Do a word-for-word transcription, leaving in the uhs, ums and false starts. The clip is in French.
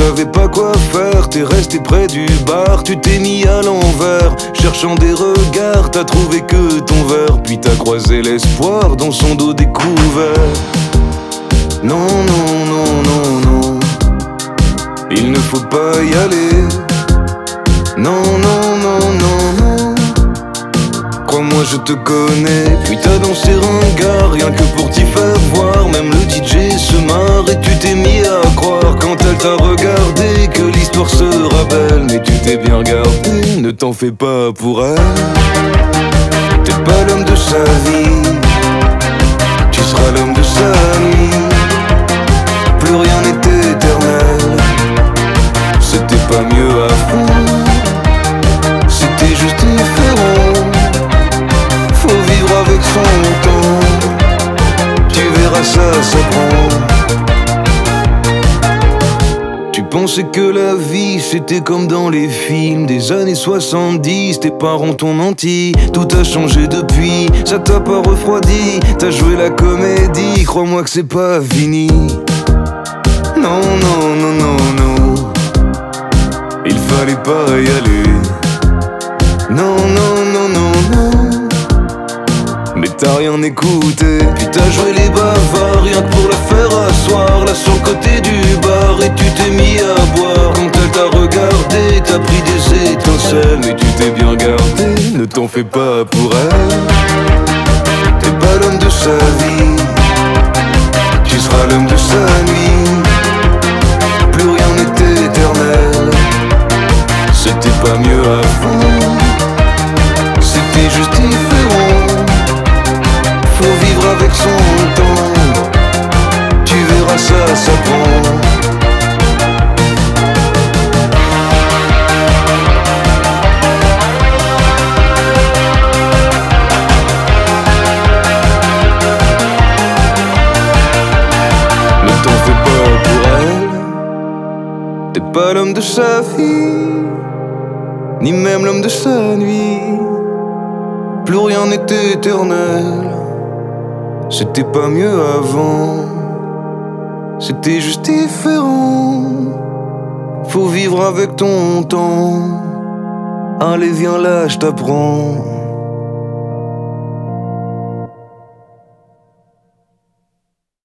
savais pas quoi faire, t'es resté près du bar, tu t'es mis à l'envers, cherchant des regards, t'as trouvé que ton verre, puis t'as croisé l'espoir dans son dos découvert. Non, non, non, non, non, il ne faut pas y aller. Non, non, non, non, non, crois-moi je te connais. Puis t'as dansé ringard, rien que pour t'y faire voir. Même le D J se marre et tu t'es mis à croire, quand elle t'a regardé, que l'histoire sera belle. Mais tu t'es bien regardé, ne t'en fais pas pour elle. T'es pas l'homme de sa vie, tu seras l'homme de sa nuit. Plus rien n'est éternel, c'était pas mieux avant, c'était juste différent. Faut vivre avec son temps, tu verras ça s'apprend. Tu pensais que la vie c'était comme dans les films des années soixante-dix, tes parents t'ont menti, tout a changé depuis, ça t'a pas refroidi, t'as joué la comédie, crois-moi que c'est pas fini. Non, non, non, non, non, il fallait pas y aller. Non, non, non, non, non, mais t'as rien écouté. Puis t'as joué les bavards, rien que pour la faire asseoir, là sur le côté du bar, et tu t'es mis à boire. Quand elle t'a regardé, t'as pris des étincelles, mais tu t'es bien gardé, ne t'en fais pas pour elle. T'es pas l'homme de sa vie, tu seras l'homme de sa nuit. Plus rien n'est éternel, c'était pas mieux avant, c'était juste différent. Faut vivre avec son temps, tu verras ça s'apprend. Ne t'en fais pas pour elle, t'es pas l'homme de sa vie, ni même l'homme de sa nuit. Plus rien n'était éternel, c'était pas mieux avant, c'était juste différent. Faut vivre avec ton temps, allez viens là je t'apprends.